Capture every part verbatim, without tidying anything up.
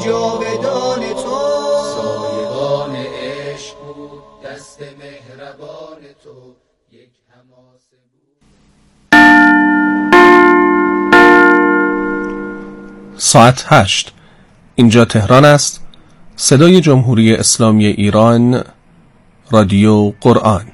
جاودان تو، سایبان عشق بود دست مهربان تو، یک حماسه بود. ساعت هشت. اینجا تهران است. صدای جمهوری اسلامی ایران، رادیو قرآن.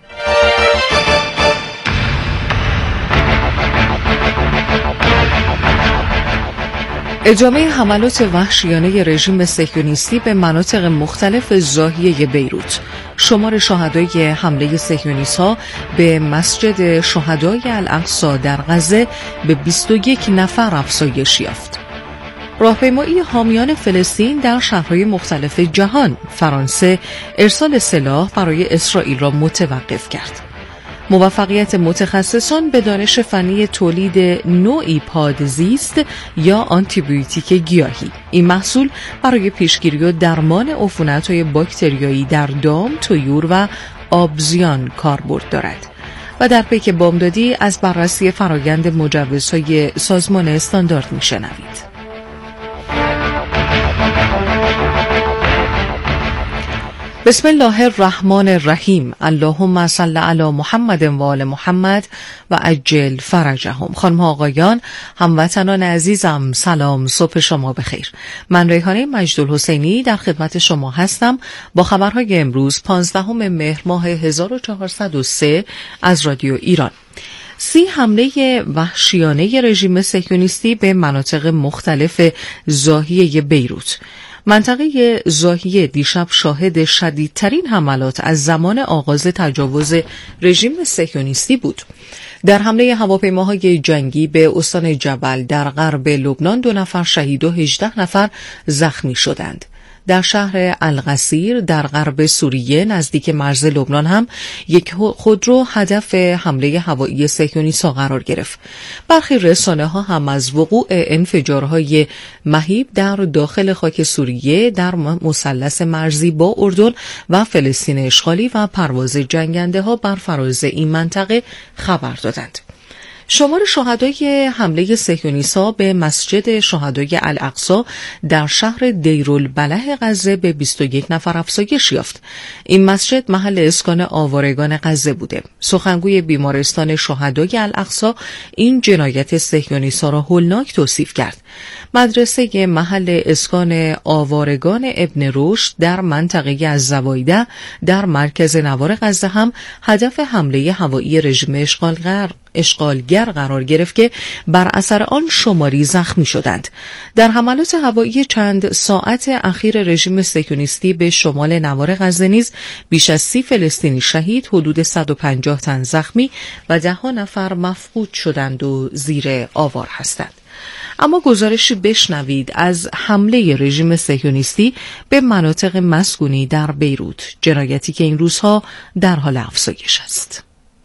ادامه حملات وحشیانه رژیم صهیونیستی به مناطق مختلف ضاحیه بیروت. شمار شهدای حمله صهیونیست‌ها به مسجد شهدای الاقصی در غزه به بیست و یک نفر افزایش یافت. راهپیمایی حامیان فلسطین در شهرهای مختلف جهان. فرانسه ارسال سلاح برای اسرائیل را متوقف کرد. موفقیت متخصصان به دانش فنی تولید نوعی پادزیست یا آنتیبیوتیک گیاهی. این محصول برای پیشگیری و درمان عفونت‌های باکتریایی در دام، طیور و آبزیان کاربرد دارد. و در پیک بامدادی از بررسی فرایند مجوزهای سازمان استاندارد می‌شنوید. بسم الله الرحمن الرحیم. اللهم صل علی محمد و آل محمد و عجل فرجهم. خانم ها آقایان، هموطنان عزیزم، سلام، صبح شما بخیر. من ریحانه مجدالحسینی در خدمت شما هستم با خبرهای امروز پانزدهم مهر ماه هزار و چهارصد و سه از رادیو ایران. سی حمله وحشیانه رژیم صهیونیستی به مناطق مختلف ضاحیه بیروت. منطقه ضاحیه دیشب شاهد شدیدترین حملات از زمان آغاز تجاوز رژیم صهیونیستی بود. در حمله هواپیماهای جنگی به استان جبل در غرب لبنان دو نفر شهید و هجده نفر زخمی شدند. در شهر القصیر در غرب سوریه نزدیک مرز لبنان هم یک خودرو هدف حمله هوایی صهیونیست‌ها قرار گرفت. برخی رسانه‌ها هم از وقوع انفجارهای مهیب در داخل خاک سوریه در مثلث مرزی با اردن و فلسطین اشغالی و پرواز جنگنده‌ها بر فراز این منطقه خبر دادند. شمار شهدای حمله صهیونیست‌ها به مسجد شهدای الاقصی در شهر دیرالبلح غزه به بیست و یک نفر افزایش یافت. این مسجد محل اسکان آوارگان غزه بوده. سخنگوی بیمارستان شهدای الاقصی این جنایت صهیونیست‌ها را هولناک توصیف کرد. مدرسه محل اسکان آوارگان ابن رشد در منطقه الزوایده در مرکز نوار غزه هم هدف حمله هوایی رژیم اشغالگر اشغالگر قرار گرفت که بر اثر آن شماری زخمی شدند. در حملات هوایی چند ساعت اخیر رژیم صهیونیستی به شمال نوار غزه نیز بیش از سی فلسطینی شهید، حدود صد و پنجاه تن زخمی و ده ها نفر مفقود شدند و زیر آوار هستند. اما گزارشی بشنوید از حمله رژیم صهیونیستی به مناطق مسکونی در بیروت، جنایتی که این روزها در حال افزایش است.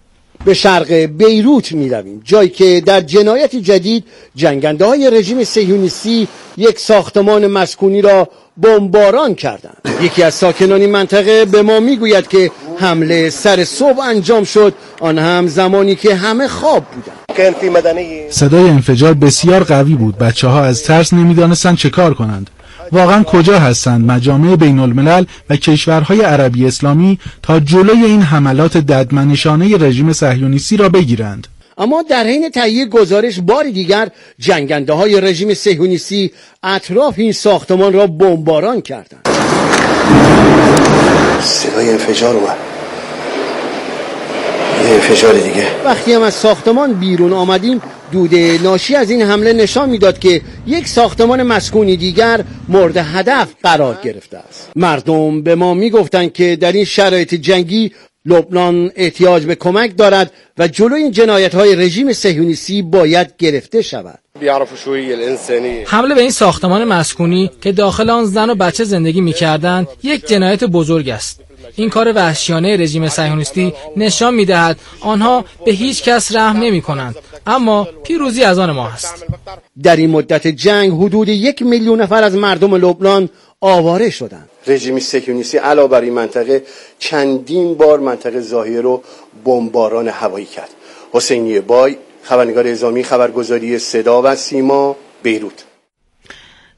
به شرق بیروت می رویم، جایی که در جنایت جدید جنگنده های رژیم صهیونیستی یک ساختمان مسکونی را بمباران کردند. یکی از ساکنان این منطقه به ما می گوید که حمله سر صبح انجام شد، آن هم زمانی که همه خواب بودند. صدای انفجار بسیار قوی بود. بچه ها از ترس نمی دانستند چه کار کنند. واقعا کجا هستند مجامع بین الملل و کشورهای عربی اسلامی تا جلوی این حملات ددمنشانه رژیم صهیونیستی را بگیرند؟ اما در حین تهیه گزارش بار دیگر جنگنده های رژیم صهیونیستی اطراف این ساختمان را بمباران کردند. صدای انفجار اومد. یه انفجار دیگه. وقتی هم از ساختمان بیرون آمدیم، دود ناشی از این حمله نشان میداد که یک ساختمان مسکونی دیگر مورد هدف قرار گرفته است. مردم به ما میگفتند که در این شرایط جنگی لبنان احتیاج به کمک دارد و جلوی این جنایت‌های رژیم صهیونیستی باید گرفته شود. حمله به این ساختمان مسکونی که داخل آن زن و بچه زندگی می‌کردند یک جنایت بزرگ است. این کار وحشیانه رژیم صهیونیستی نشان می‌دهد آنها به هیچ کس رحم نمی‌کنند، اما پیروزی از آن ما است. در این مدت جنگ حدود یک میلیون نفر از مردم لبنان آواره شدند. رژیم صهیونیستی علاوه بر این منطقه چندین بار منطقه ضاحیه رو بمباران هوایی کرد. حسینی بای، خبرنگار اعزامی خبرگزاری صدا و سیما، بیروت.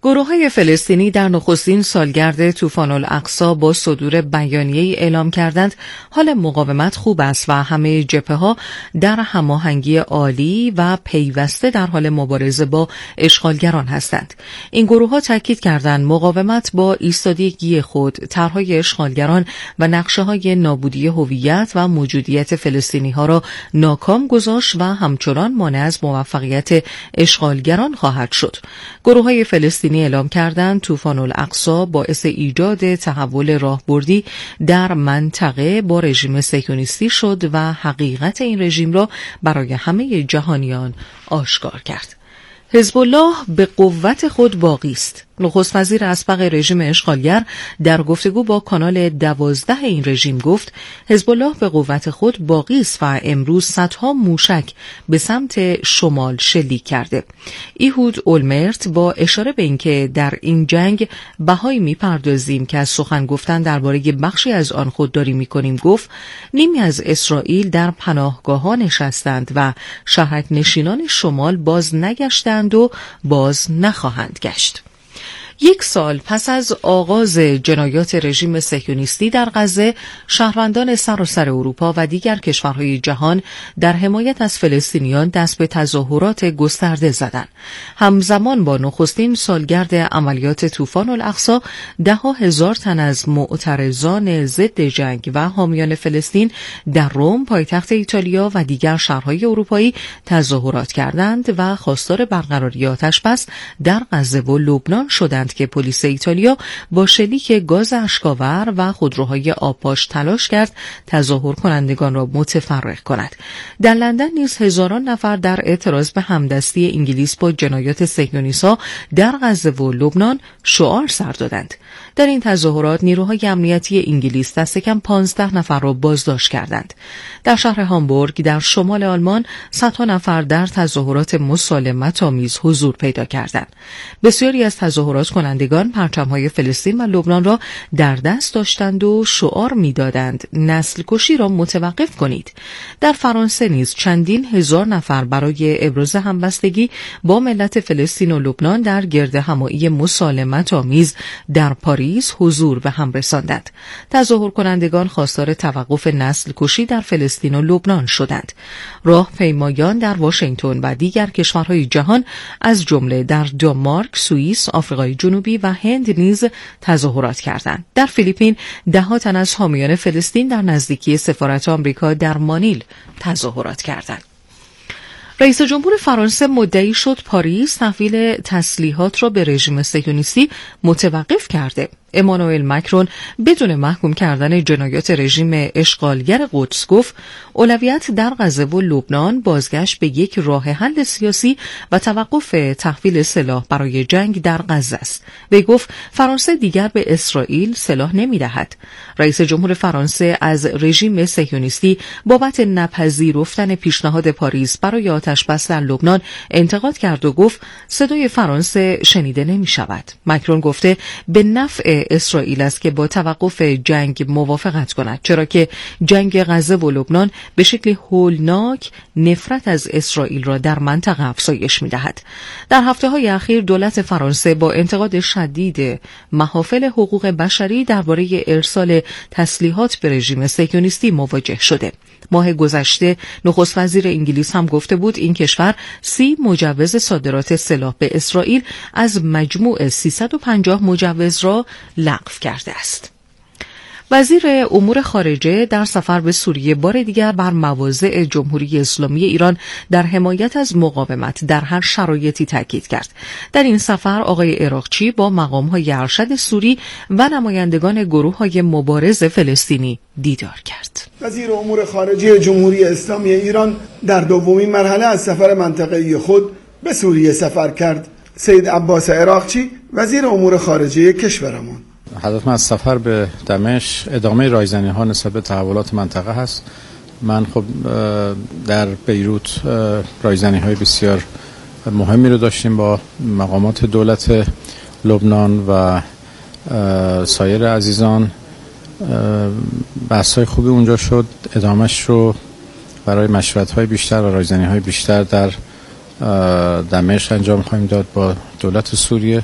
گروه‌های فلسطینی در نخستین سالگرد طوفان الاقصی با صدور بیانیه‌ای اعلام کردند حال مقاومت خوب است و همه جبهه‌ها در هماهنگی عالی و پیوسته در حال مبارزه با اشغالگران هستند. این گروه‌ها تاکید کردند مقاومت با ایستادگی خود طرح‌های اشغالگران و نقشه‌های نابودی هویت و موجودیت فلسطینی‌ها را ناکام گذاشت و همچنان مانع از موفقیت اشغالگران خواهد شد. گروه‌های فلسطینی اعلام کردند طوفان الاقصی باعث ایجاد تحول راهبردی در منطقه با رژیم صهیونیستی شد و حقیقت این رژیم را برای همه جهانیان آشکار کرد. حزب الله به قوت خود باقی است. نخست وزیر اسبق رژیم اشغالگر در گفتگو با کانال دوازده این رژیم گفت حزب الله به قوت خود باقی است و امروز صدها موشک به سمت شمال شلیک کرده. ایهود اولمرت با اشاره به اینکه در این جنگ بهایی میپردازیم که از سخن گفتن درباره بخشی از آن خودداری میکنیم گفت نیمی از اسرائیل در پناهگاه‌ها نشستند و شهرک نشینان شمال باز نگشتند و باز نخواهند گشت. یک سال پس از آغاز جنایات رژیم صهیونیستی در غزه، شهروندان سراسر اروپا و دیگر کشورهای جهان در حمایت از فلسطینیان دست به تظاهرات گسترده زدند. همزمان با نخستین سالگرد عملیات طوفان الاقصی، ده ها هزار تن از معترضان ضد جنگ و حامیان فلسطین در روم، پایتخت ایتالیا و دیگر شهرهای اروپایی تظاهرات کردند و خواستار برقراری آتش‌بس در غزه و لبنان شدند که پلیس ایتالیا با شلیک گاز اشک‌آور و خودروهای آبپاش تلاش کرد تظاهر کنندگان را متفرق کند. در لندن نیز هزاران نفر در اعتراض به همدستی انگلیس با جنایات صهیونیست‌ها در غزه و لبنان شعار سر دادند. در این تظاهرات نیروهای امنیتی انگلیس دست کم پانزده نفر را بازداشت کردند. در شهر هامبورگ در شمال آلمان صدها نفر در تظاهرات مسالمت‌آمیز حضور پیدا کردند. بسیاری از تظاهرات کنندگان پرچم‌های فلسطین و لبنان را در دست داشتند و شعار می‌دادند نسل کشی را متوقف کنید. در فرانسه نیز چندین هزار نفر برای ابراز همبستگی با ملت فلسطین و لبنان در گردهمایی مسالمت‌آمیز در پاریس حضور به هم رساندند. تظاهر کنندگان خواستار توقف نسل کشی در فلسطین و لبنان شدند. راهپیمایان در واشنگتن و دیگر کشورهای جهان از جمله در دانمارک، سوئیس، آفریقای جنوبی و هند نیز تظاهرات کردند. در فیلیپین ده تن از حامیان فلسطین در نزدیکی سفارت آمریکا در مانیل تظاهرات کردند. رئیس جمهور فرانسه مدعی شد پاریس تحویل تسلیحات را به رژیم صهیونیستی متوقف کرده. امانوئل مکرون بدون محکوم کردن جنایات رژیم اشغالگر قدس گفت اولویت در غزه و لبنان بازگشت به یک راه حل سیاسی و توقف تحویل سلاح برای جنگ در غزه است. وی گفت فرانسه دیگر به اسرائیل سلاح نمی‌دهد. رئیس جمهور فرانسه از رژیم صهیونیستی بابت نپذیرفتن پیشنهاد پاریس برای آتش‌بس در لبنان انتقاد کرد و گفت صدای فرانسه شنیده نمی‌شود. مکرون گفته به نفع اسرائیل است که با توقف جنگ موافقت کند، چرا که جنگ غزه و لبنان به شکل هولناک نفرت از اسرائیل را در منطقه افزایش می‌دهد. در هفته‌های اخیر دولت فرانسه با انتقاد شدید محافل حقوق بشری درباره ارسال تسلیحات به رژیم صهیونیستی مواجه شده. ماه گذشته نخست وزیر انگلیس هم گفته بود این کشور سی مجوز صادرات سلاح به اسرائیل از مجموع سیصد و پنجاه مجوز را لغو کرده است. وزیر امور خارجه در سفر به سوریه بار دیگر بر مواضع جمهوری اسلامی ایران در حمایت از مقاومت در هر شرایطی تاکید کرد. در این سفر آقای عراقچی با مقام‌های ارشد سوری و نمایندگان گروه‌های مبارز فلسطینی دیدار کرد. وزیر امور خارجه جمهوری اسلامی ایران در دومین مرحله از سفر منطقه‌ای خود به سوریه سفر کرد. سید عباس عراقچی وزیر امور خارجه کشورمان هدف من از سفر به دمشق ادامه رایزنی ها نسبت به تحولات منطقه هست. من خب در بیروت رایزنی های بسیار مهمی رو داشتیم با مقامات دولت لبنان و سایر عزیزان. بحث های خوبی اونجا شد. ادامهش رو برای مشورت های بیشتر و رایزنی های بیشتر در دمشق انجام خواهیم داد با دولت سوریه.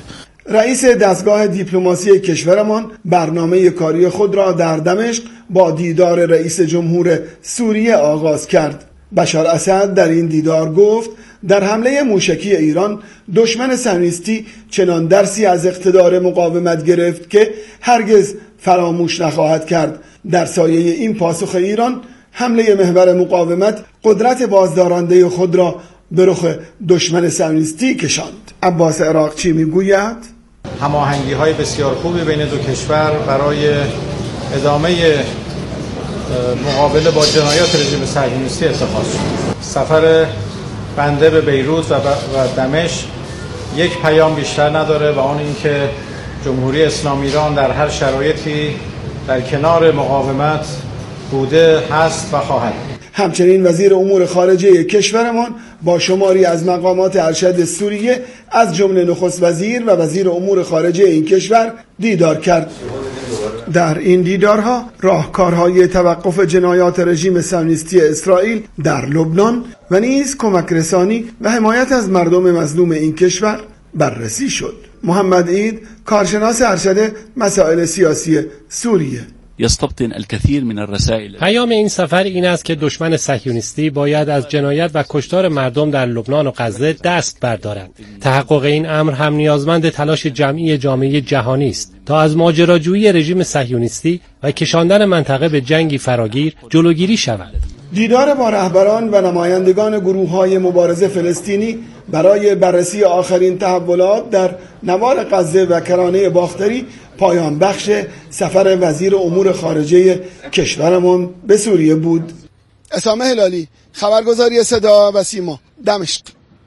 رئیس دستگاه دیپلماسی کشورمان برنامه کاری خود را در دمشق با دیدار رئیس جمهور سوریه آغاز کرد. بشار اسد در این دیدار گفت در حمله موشکی ایران دشمن صهیونیستی چنان درسی از اقتدار مقاومت گرفت که هرگز فراموش نخواهد کرد. در سایه این پاسخ ایران حمله محور مقاومت قدرت بازدارنده خود را به رخ دشمن صهیونیستی کشاند. عباس عراقچی میگوید هماهنگی های بسیار خوبی بین دو کشور برای ادامه مقابله با جنایات رژیم صهیونیستی اتخاذ شد. سفر بنده به بیروت و دمشق یک پیام بیشتر نداره و آن اینکه جمهوری اسلامی ایران در هر شرایطی در کنار مقاومت بوده، هست و خواهد. همچنین وزیر امور خارجه کشورمان با شماری از مقامات ارشد سوریه از جمله نخست وزیر و وزیر امور خارجه این کشور دیدار کرد. در این دیدارها راهکارهای توقف جنایات رژیم صهیونیستی اسرائیل در لبنان و نیز کمک رسانی و حمایت از مردم مظلوم این کشور بررسی شد. محمد عید، کارشناس ارشد مسائل سیاسی سوریه: یستبطن الكثير من الرسائل. پیام این سفر این است که دشمن صهیونیستی باید از جنایت و کشتار مردم در لبنان و غزه دست بردارند. تحقق این امر هم نیازمند تلاش جمعی جامعه جهانی است تا از ماجراجویی رژیم صهیونیستی و کشاندن منطقه به جنگی فراگیر جلوگیری شود. دیدار با رهبران و نمایندگان گروه‌های مبارزه فلسطینی برای بررسی آخرین تحولات در نوار غزه و کرانه باختری پایان بخش سفر وزیر امور خارجه کشورمان به سوریه بود. اسامه هلالی، خبرگزاری صدا و سیما، دمشق.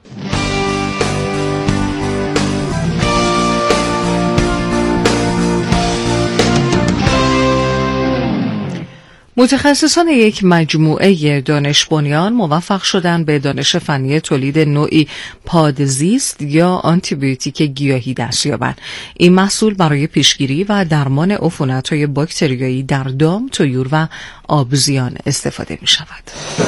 متخصصان یک مجموعه دانش بنیان موفق شدند به دانش فنی تولید نوعی پادزیست یا آنتیبیوتیک گیاهی دست یابند. این محصول برای پیشگیری و درمان عفونت‌های باکتریایی در دام، طیور و آبزیان استفاده می شود.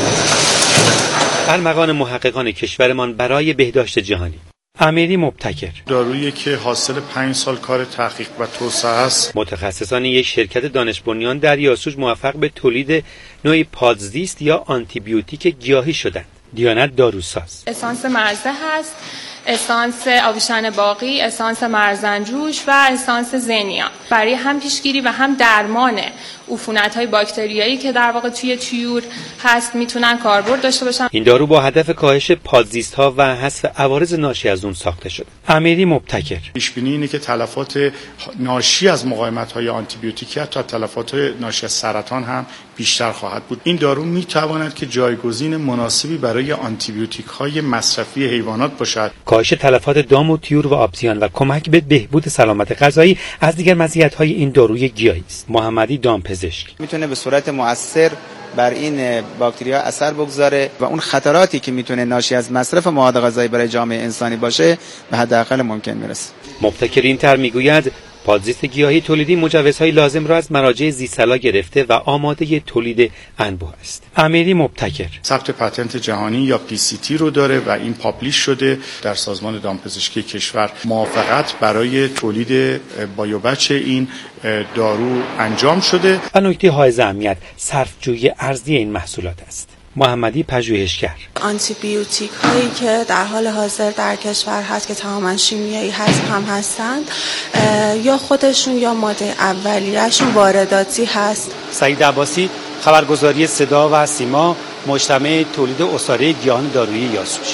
ارمغان محققان کشورمان برای بهداشت جهانی. امیری مبتکر، دارویی که حاصل پنج سال کار تحقیق و توسعه است. متخصصان یک شرکت دانش بنیان در یاسوج موفق به تولید نوعی پادزیست یا آنتیبیوتیک گیاهی شدند. دیانت داروساز. اسانس مرزه هست، اسانس آویشان باقی، اسانس مرزنجوش و اسانس زنیا برای هم پیشگیری و هم درمان عفونت‌های باکتریایی که در واقع توی طیور هست میتونن کاربرد داشته باشن. این دارو با هدف کاهش پادزیست‌ها و حذف عوارض ناشی از اون ساخته شده. امیری مبتکر، پیش بینی اینه که تلفات ناشی از مقاومت‌های آنتیبیوتیکی تا تلفات ناشی از سرطان هم بیشتر خواهد بود. این دارو میتواند که جایگزین مناسبی برای آنتیبیوتیک‌های مصرفی حیوانات باشد. کاهش تلفات دام و طیور و آبزیان و کمک به بهبود سلامت غذایی از دیگر مزیت‌های این داروی گیاهی است. محمدی دامپزشک میتونه به صورت مؤثر بر این باکتریا اثر بگذاره و اون خطراتی که میتونه ناشی از مصرف مواد غذایی برای جامعه انسانی باشه به حداقل ممکن میرسه. مبتکرین تر میگوید پادزیست گیاهی تولیدی مجوزهای لازم را از مراجع زیست‌سالا گرفته و آماده تولید انبوه است. امیری مبتکر ثبت پتنت جهانی یا پی سی تی رو داره و این پابلیش شده در سازمان دامپزشکی کشور. موافقت برای تولید بایوبچ این دارو انجام شده و نکته حائز اهمیت صرفه‌جویی ارزی این محصولات است. محمدی پژوهشگر، آنتیبیوتیک هایی که در حال حاضر در کشور هست که تماما شیمیایی هست هم هستند یا خودشون یا ماده اولیه‌شون وارداتی هست. سعید عباسی، خبرگزاری صدا و سیما، مجتمع تولید عصاره گیاهان دارویی یاسوج.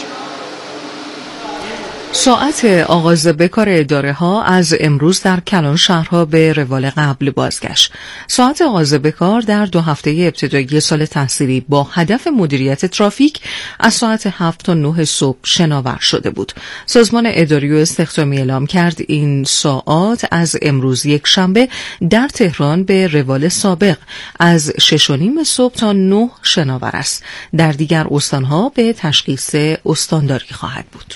ساعت آغاز بکار اداره ها از امروز در کلان شهرها به روال قبل بازگشت. ساعت آغاز بکار در دو هفته ابتدایی سال تحصیلی با هدف مدیریت ترافیک از ساعت هفت تا نه صبح شناور شده بود. سازمان اداری و استخدامی اعلام کرد این ساعات از امروز یک شنبه در تهران به روال سابق از شش و نیم صبح تا نه شناور است. در دیگر استانها به تشخیص استانداری خواهد بود.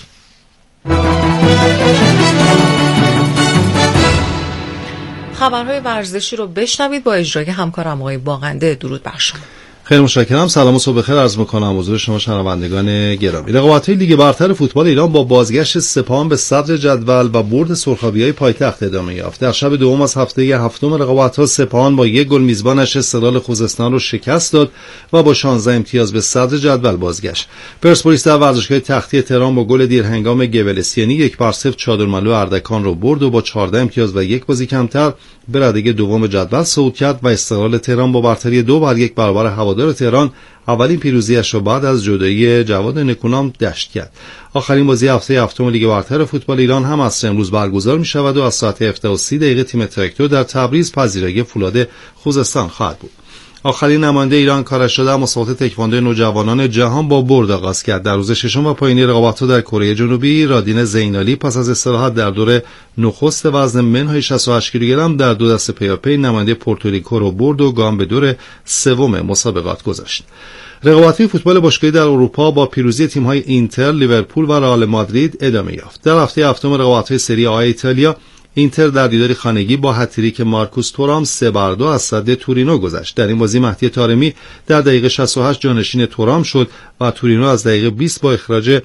خبرهای ورزشی رو بشنوید با اجرای همکارم آقای باغنده. درود بر شما. خیلی متشکرم. سلام و صبح بخیر عرض می‌کنم حضور شما شنوندگان گرامی. رقابت‌های لیگ برتر فوتبال ایران با بازگشت سپاهان به صدر جدول و برد سرخابی‌های پایتخت ادامه یافت. در شب دوم از هفته هفتم رقابت‌ها سپاهان با یک گل میزبانش استقلال خوزستان رو شکست داد و با شانزده امتیاز به صدر جدول بازگشت. پرسپولیس در ورزشگاه تختی تهران با گل دیرهنگام گوالسیانی یک بر صفر چادرملو اردکان رو برد و با چهارده امتیاز و یک بازی کمتر به رده دوم جدول صعود کرد و استقلال تهران با برتری دو بر یک برابر هوادار تهران اولین پیروزیش را بعد از جدایی جواد نکونام دشت کرد. آخرین بازی هفته هفتم لیگ برتر فوتبال ایران هم از امروز برگزار می شود و از ساعت هفده و سی دقیقه تیم تراکتور در تبریز پذیرایی فولاد خوزستان خواهد بود. آخرین نماینده ایران کارش در مسابقات تکواندو نوجوانان جهان با برد آغاز کرد. در روز ششم و پایانی رقابت‌ها در کره جنوبی، رادین زینالی پس از استراحت در دور نخست وزن منهای شصت و هشت کیلوگرم در دو دسته پیاپی نماینده پورتوریکو رو برد و گام به دور سوم مسابقات گذاشت. رقابت‌های فوتبال باشگاهی در اروپا با پیروزی تیم‌های اینتر، لیورپول و رئال مادرید ادامه یافت. در هفته هفتم رقابت‌های سری آ ایتالیا، اینتر در دیداری خانگی با هتریک مارکوس تورام سه بر دو از صد تورینو گذشت. در این بازی مهدی طارمی در دقیقه شصت و هشت جانشین تورام شد و تورینو از دقیقه بیست با اخراج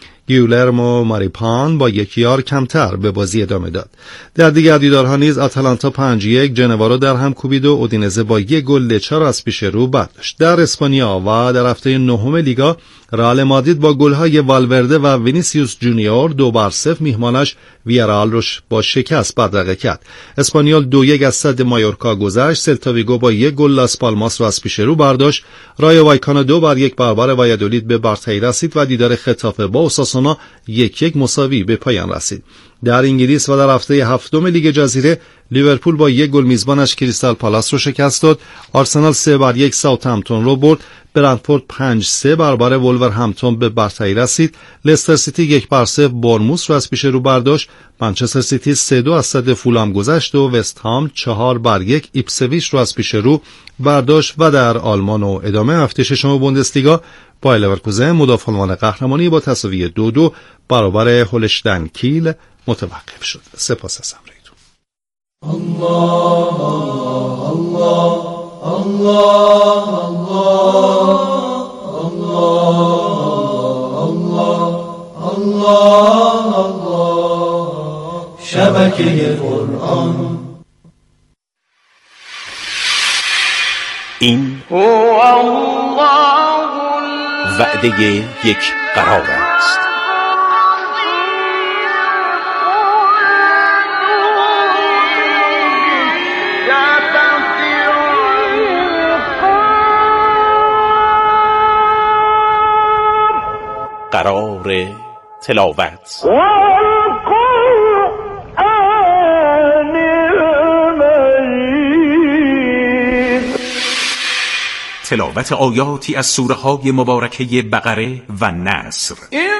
گیولرمو ماریپان با یک یار کمتر به بازی ادامه داد. در دیگر دیدارها نیز آتالانتا پنج یک جنوا را در هم کوبید و اودینزه با یک گل لچا را از پیش رو برداشت. در اسپانیا و در هفته نهم لیگا، رئال مادرید با گل‌های والورده و وینیسیوس جونیور دو بر صفر میهمانش ویارال را با شکست بدرقه کرد. اسپانیول دو یک از صد مایورکا گذشت. سلتا ویگو با یک گل لاس پالماس را از پیش رو برداشت. رایو وایکانو دو بر یک برابر وایادولید به برتری رسید و دیدار خطافه با اوساسونا یک یک مساوی به پایان رسید. در انگلیس و در هفته هفتم لیگ جزیره، لیورپول با یک گل میزبانش کریستال پالاس رو شکست داد. آرسنال سه بر یک ساوثهمپتون رو برد. برنتفورد پنج سه برابر وولورهمپتون به برتری رسید. لستر سیتی یک بر صفر بورنموث را از پیش رو برداشت. منچستر سیتی سه دو از صد فولام گذشت و وست هام چهار بر یک ایپسویچ را از پیش رو برداشت. و در آلمان و ادامه هفته ششم بوندسلیگا، بایر لورکوزن مدافع عنوان قهرمانی با تساوی دو دو برابر هولشتاین کیل متوقف شد. سپاس از همراهیتون. الله الله الله الله الله الله الله شبکه قرآن. این وعده یک قرار است. قرار تلاوت. تلاوت آیاتی از سوره های مبارکه بقره و نصر.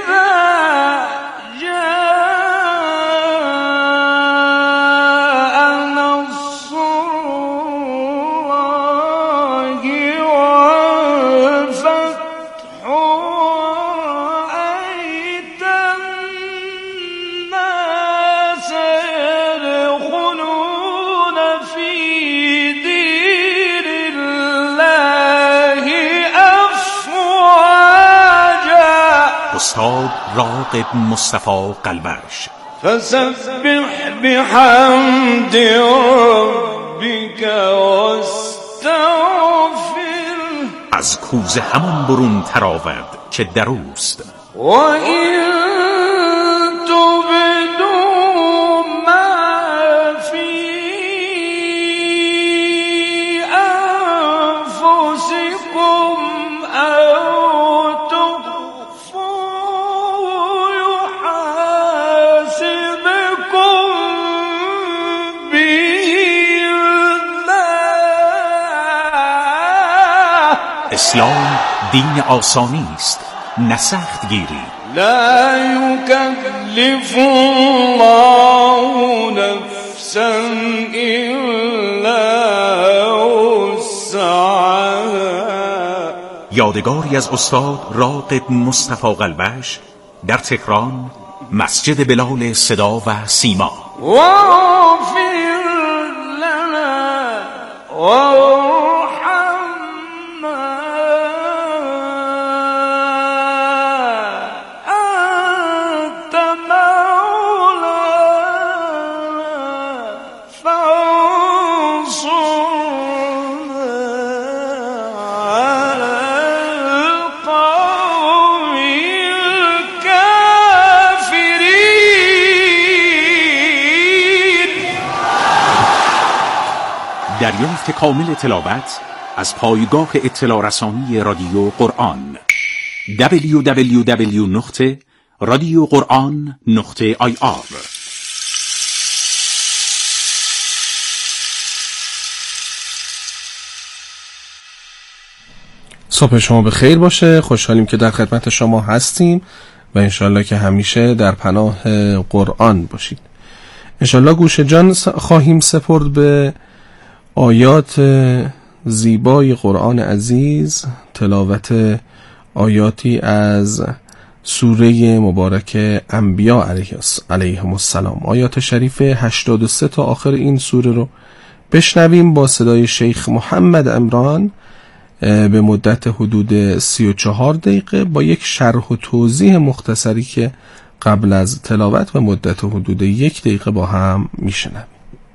استاد راغب مصطفی قلبش. فسبح بحمد ربك واستغفر. از کوزه همان برون تراود که دروست. و این تبدوا ما فی انفسکم او اسلام دین آسانی است، نه سخت گیری. لا یکلف الله نفسا الا وسعها. یادگاری از استاد راغب مصطفی قلبش در تهران، مسجد بلال صدا و سیما. واغفر لنا وارحمنا دریافت کامل تلاوت از پایگاه اطلاع رسانی رادیو قرآن دبلیو دبلیو دبلیو نقطه رادیو قرآن نقطه آی آر. صبح شما به خیر باشه. خوشحالیم که در خدمت شما هستیم و انشالله که همیشه در پناه قرآن باشید. انشالله گوش جان خواهیم سپرد به آیات زیبای قرآن عزیز، تلاوت آیاتی از سوره مبارک انبیا علیهم السلام. آیات شریف هشتاد و سه تا آخر این سوره رو بشنویم با صدای شیخ محمد عمران به مدت حدود سی و چهار دقیقه با یک شرح و توضیح مختصری که قبل از تلاوت به مدت حدود یک دقیقه با هم میشنویم.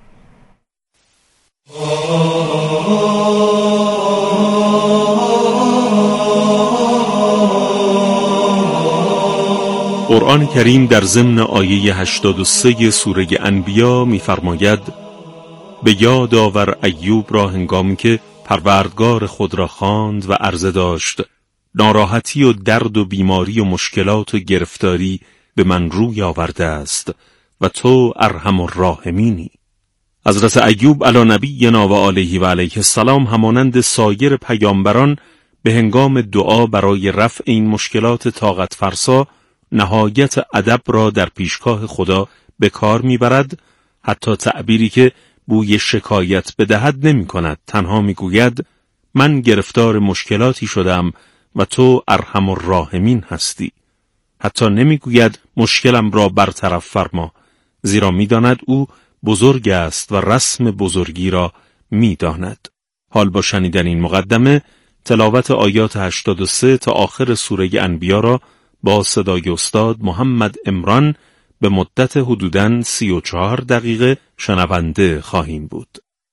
قرآن کریم در ضمن آیه هشتاد و سه سوره انبیا می‌فرماید: به یاد آور ایوب را هنگامی که پروردگار خود را خواند و عرضه داشت ناراحتی و درد و بیماری و مشکلات و گرفتاری به من روی آورده است و تو ارحم الراحمینی. حضرت ایوب علی نبینا و علیه و علیه السلام همانند سایر پیامبران به هنگام دعا برای رفع این مشکلات طاقت فرسا نهایت ادب را در پیشگاه خدا به کار میبرد، حتی تعبیری که بوی شکایت بدهد نمی کند، تنها می گوید من گرفتار مشکلاتی شدم و تو ارحم الراحمین هستی. حتی نمی گوید مشکلم را برطرف فرما، زیرا می داند او بزرگ است و رسم بزرگی را می داند. حال با شنیدن این مقدمه تلاوت آیات هشتاد و سه تا آخر سوره انبیا را با صدای استاد محمد عمران به مدت حدوداً سی و چهار دقیقه شنونده خواهیم بود.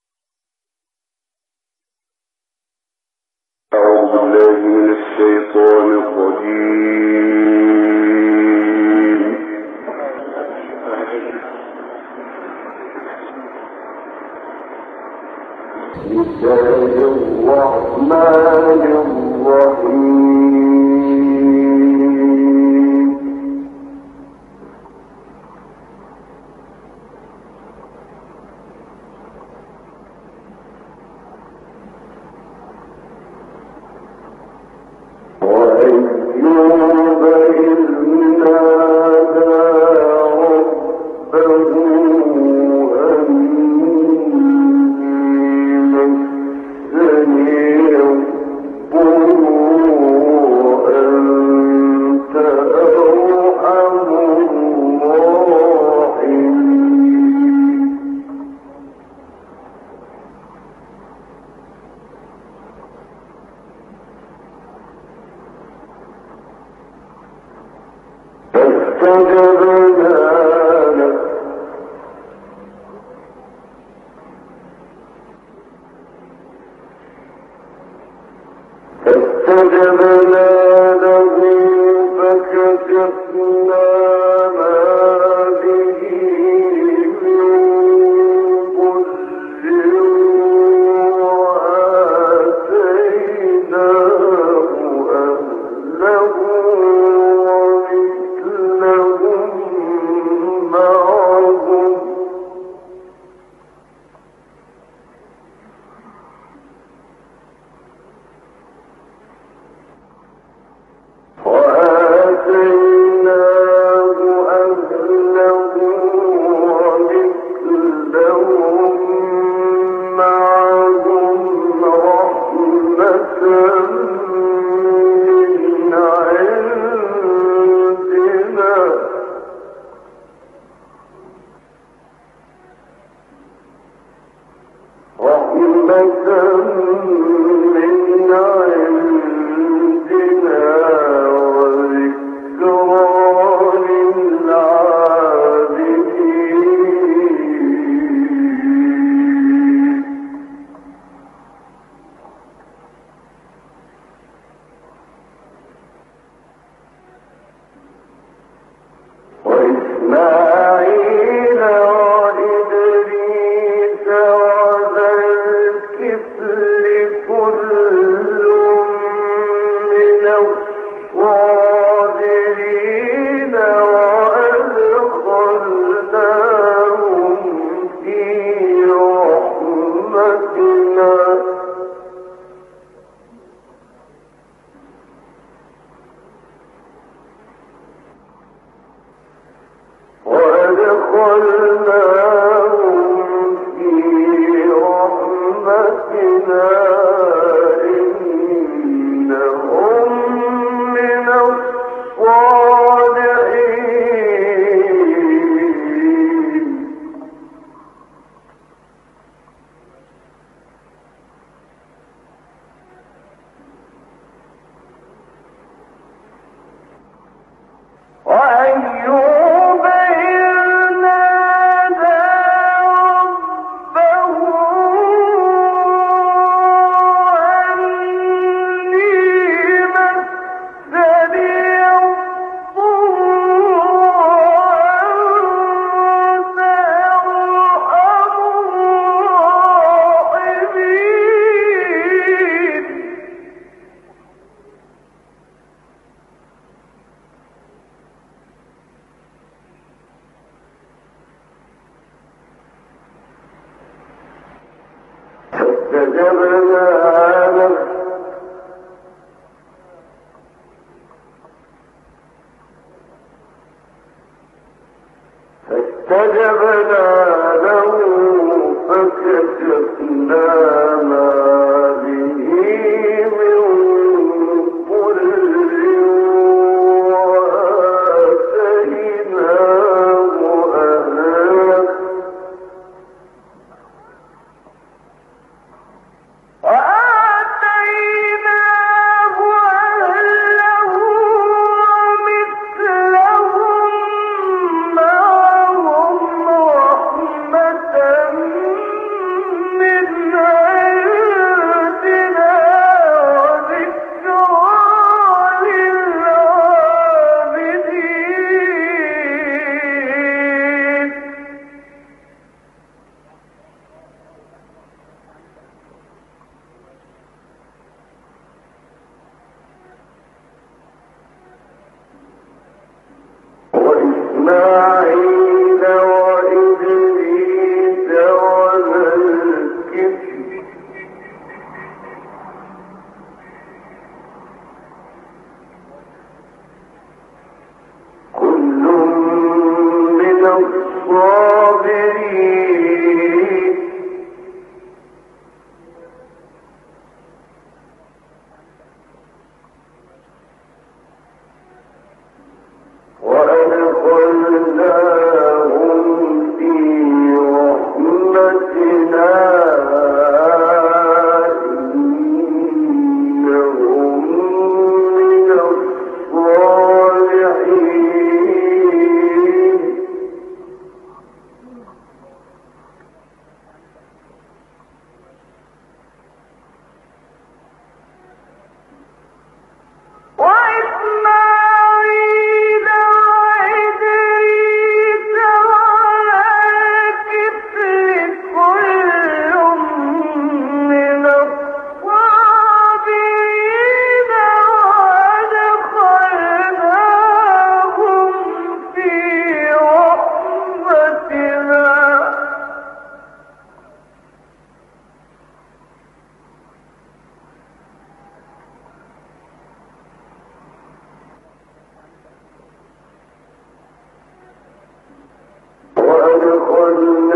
اعوذ بالله من الشیطان الرجیم. بسم الله الرحمن الرحیم. وإسماعيل وإدريس وذا وأدخلنا